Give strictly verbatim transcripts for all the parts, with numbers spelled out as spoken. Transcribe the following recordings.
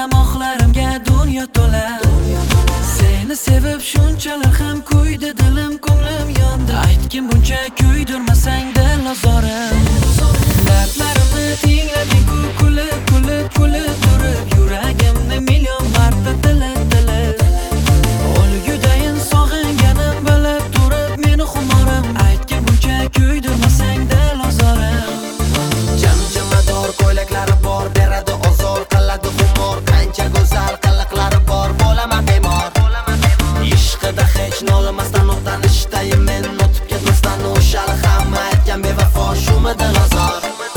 etsam oqlarimga dunyo to'la. Seni sevib shunchalar ham kuydi dilim, ko'nglim yondi. Aytgin buncha kuydirmasang dil ozorim. Dardlarimni tinglading-ku, kulib kulib kulib turib, yuragimni million marta tilib tilib. O'lgudayin sog'inganim bilib turib, meni xumorim. Aytgin buncha kuydirmasang dil ozorim. Jam-jamador ko'ylaklari bor, beradi ozor, qiladi xumor. Qancha go'zal qiliqlari bor, bo'laman bemor. Ishqida hech nolimasdan o'tanishdayim men, o'tib ketmasdan o'shali hamma aytgan bevafo shumi dil ozor.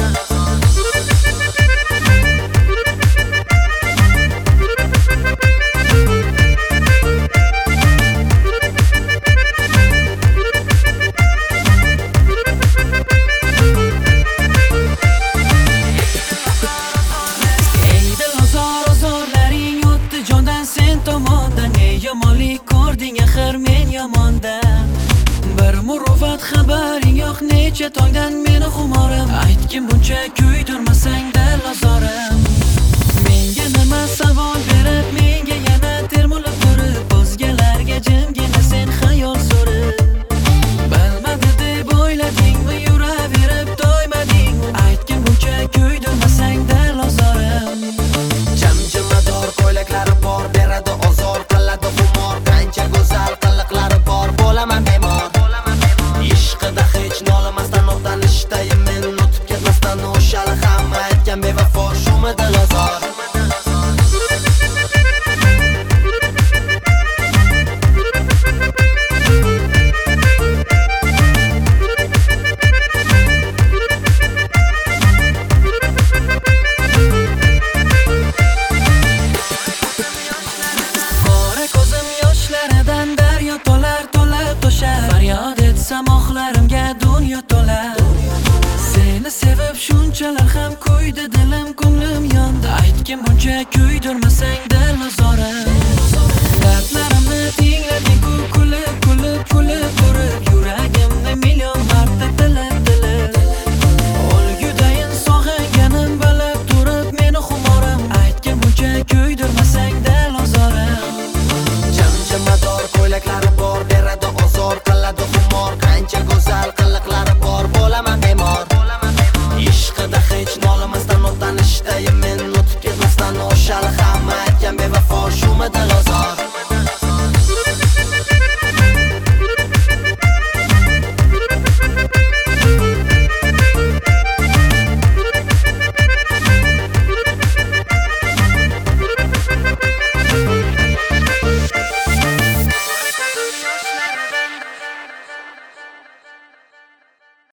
Yomonlik ko'rding axir men yomondan. Bir muruvvat xabaring yo'q necha tongdan meni xumorim. Aytgin buncha kuydirmasang dil ozorim. Menga nima savol berib, menga yana termulib turib, o'zgalarga jimgina sen xayol surib. Bilmadi deb o'yladingmi, yuraverib to'ymading. Aytgin buncha kuydirmasang dil ozorim. Jam-jamador ko'ylaklari bor, beradi ozor, qiladi xumor. Qancha go'zal qiliqlari bor, bo'laman bemor. Ishqida hech nolimasdan o'tanishdayim men, o'tib ketmasdan o'shali hamma aytgan bevafo shumi dil ozor. Faryod etsam oqlarimga dunyo to'la. Seni sevib shunchalar ham kuydi dilim, ko'nglim yondi. Aytgin buncha kuydirmasang dil ozorim.